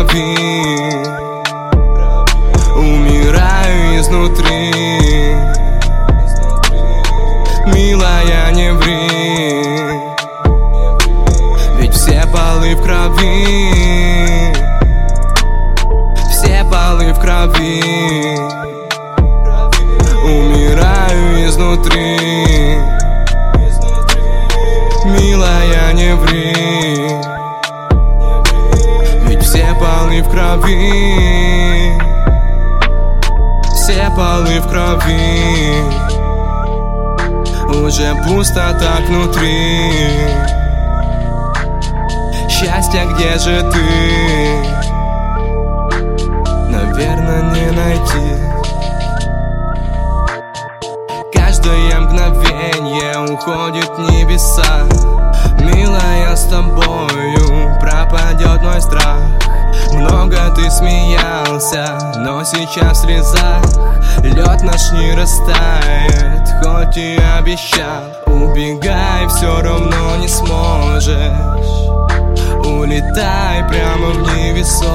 крови, умираю изнутри. Милая, не ври, ведь все полы в крови, все полы в крови. Умираю изнутри. Милая, не ври, ведь все полы в крови, все полы в крови. Уже пусто так внутри. Счастье, где же ты? Наверное, не найти. Каждое мгновенье уходит в небеса. Милая, с тобою пропадет мой страх. Много ты смеялся, но сейчас в слезах лед наш не растает, хоть и обещал. Убегай, все равно не сможешь. Улетай прямо в невесомость.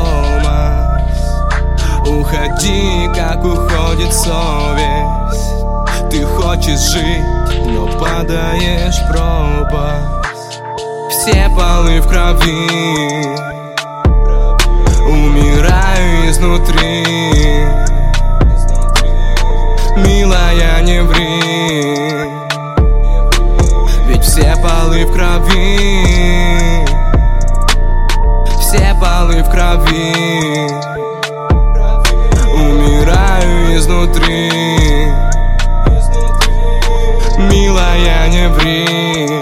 Уходи, как уходит совесть. Ты хочешь жить, но падаешь в пропасть. Все полы в крови, умираю изнутри. Милая, не ври, ведь все полы в крови, все полы в крови. Умираю изнутри. Милая, не ври,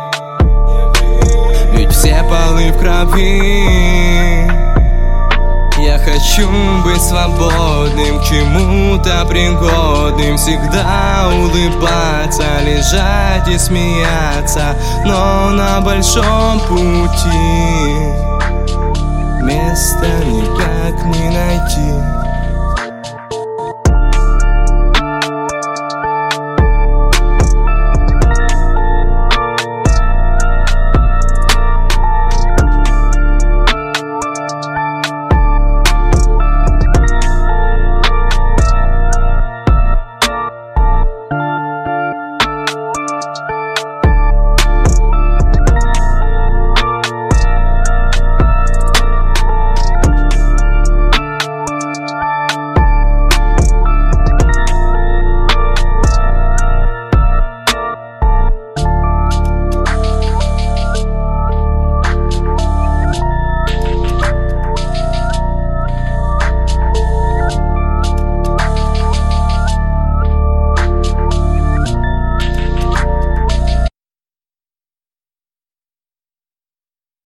ведь все полы в крови. Я хочу быть свободным, к чему-то пригодным. Всегда улыбаться, лежать и смеяться. Но на большом пути места никак не найти.